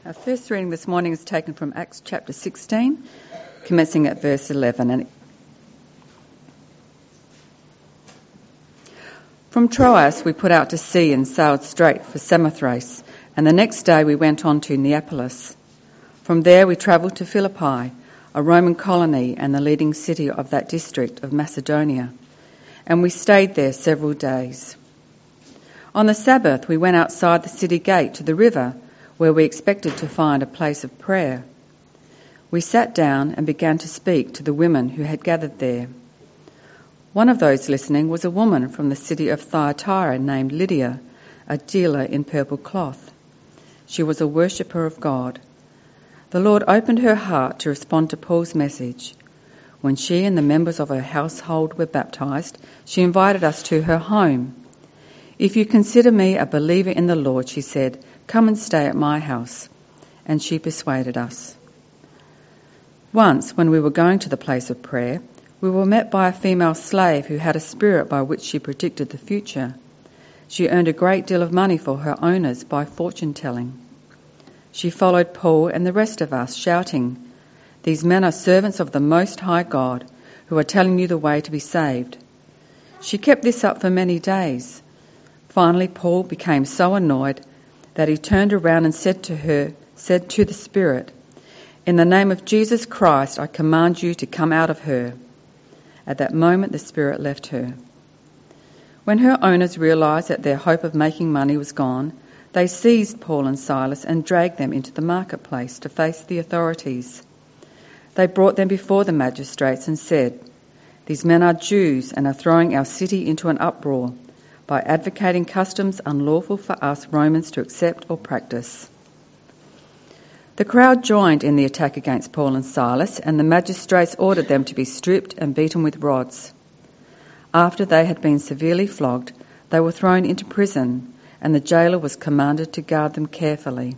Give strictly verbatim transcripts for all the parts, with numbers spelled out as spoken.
Our first reading this morning is taken from Acts chapter sixteen, commencing at verse eleven. And from Troas we put out to sea and sailed straight for Samothrace, and the next day we went on to Neapolis. From there we travelled to Philippi, a Roman colony and the leading city of that district of Macedonia, and we stayed there several days. On the Sabbath we went outside the city gate to the river, where we expected to find a place of prayer. We sat down and began to speak to the women who had gathered there. One of those listening was a woman from the city of Thyatira named Lydia, a dealer in purple cloth. She was a worshipper of God. The Lord opened her heart to respond to Paul's message. When she and the members of her household were baptised, she invited us to her home. "If you consider me a believer in the Lord," she said, "come and stay at my house." And she persuaded us. Once, when we were going to the place of prayer, we were met by a female slave who had a spirit by which she predicted the future. She earned a great deal of money for her owners by fortune-telling. She followed Paul and the rest of us, shouting, "These men are servants of the Most High God, who are telling you the way to be saved." She kept this up for many days. Finally, Paul became so annoyed that he turned around and said to her, said to the Spirit, "In the name of Jesus Christ, I command you to come out of her." At that moment, the Spirit left her. When her owners realised that their hope of making money was gone, they seized Paul and Silas and dragged them into the marketplace to face the authorities. They brought them before the magistrates and said, "These men are Jews and are throwing our city into an uproar by advocating customs unlawful for us Romans to accept or practice." The crowd joined in the attack against Paul and Silas, and the magistrates ordered them to be stripped and beaten with rods. After they had been severely flogged, they were thrown into prison, and the jailer was commanded to guard them carefully.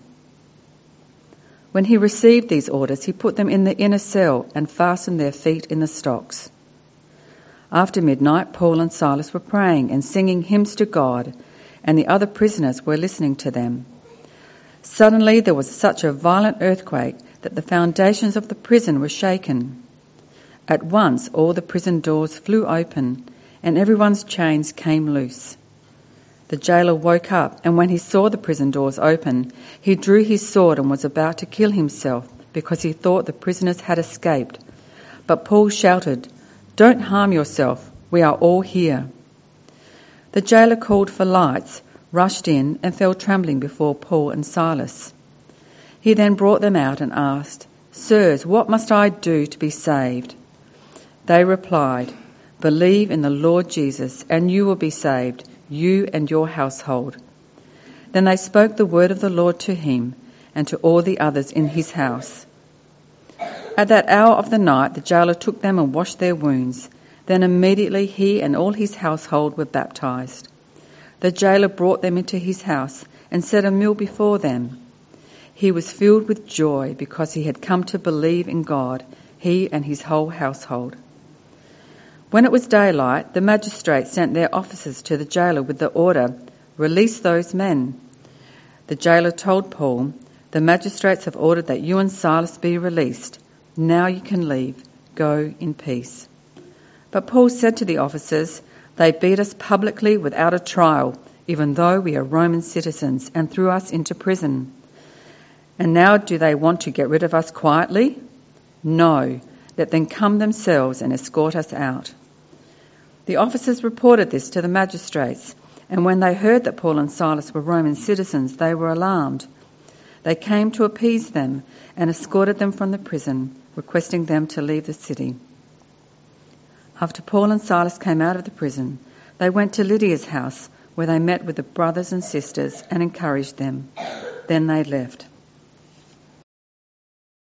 When he received these orders, he put them in the inner cell and fastened their feet in the stocks. After midnight, Paul and Silas were praying and singing hymns to God, and the other prisoners were listening to them. Suddenly there was such a violent earthquake that the foundations of the prison were shaken. At once all the prison doors flew open, and everyone's chains came loose. The jailer woke up, and when he saw the prison doors open, he drew his sword and was about to kill himself because he thought the prisoners had escaped. But Paul shouted, "Don't harm yourself, we are all here." The jailer called for lights, rushed in and fell trembling before Paul and Silas. He then brought them out and asked, "Sirs, what must I do to be saved?" They replied, "Believe in the Lord Jesus and you will be saved, you and your household." Then they spoke the word of the Lord to him and to all the others in his house. At that hour of the night, the jailer took them and washed their wounds. Then immediately he and all his household were baptised. The jailer brought them into his house and set a meal before them. He was filled with joy because he had come to believe in God, he and his whole household. When it was daylight, the magistrates sent their officers to the jailer with the order, "Release those men." The jailer told Paul, "The magistrates have ordered that you and Silas be released. Now you can leave. Go in peace." But Paul said to the officers, "They beat us publicly without a trial, even though we are Roman citizens, and threw us into prison. And now do they want to get rid of us quietly? No, let them come themselves and escort us out." The officers reported this to the magistrates, and when they heard that Paul and Silas were Roman citizens, they were alarmed. They came to appease them and escorted them from the prison, requesting them to leave the city. After Paul and Silas came out of the prison, they went to Lydia's house, where they met with the brothers and sisters and encouraged them. Then they left.